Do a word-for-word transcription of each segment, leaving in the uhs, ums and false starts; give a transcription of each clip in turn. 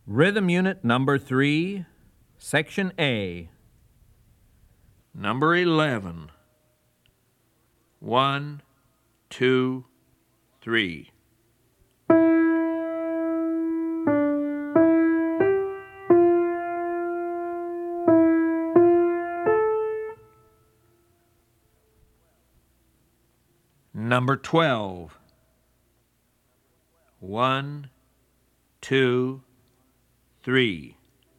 Rhythm Unit Number three, Section A. Number eleven. One, two, three. Number twelve. One, two, three.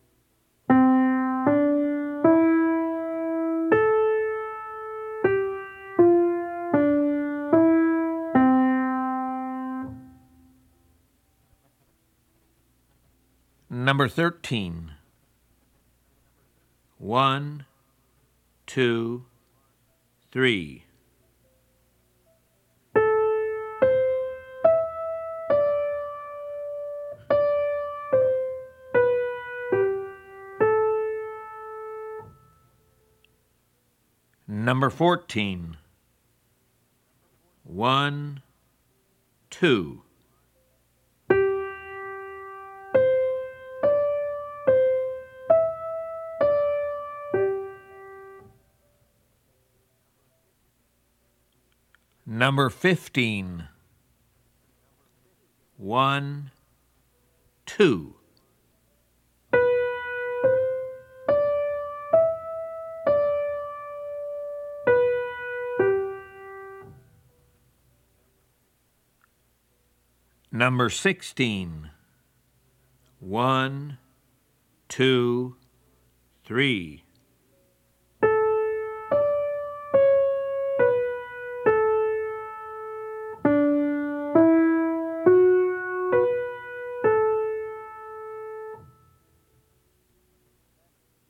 Number thirteen. One, two, three. Number fourteen. One, two. Number fifteen. One, two. Number sixteen. One, two, three.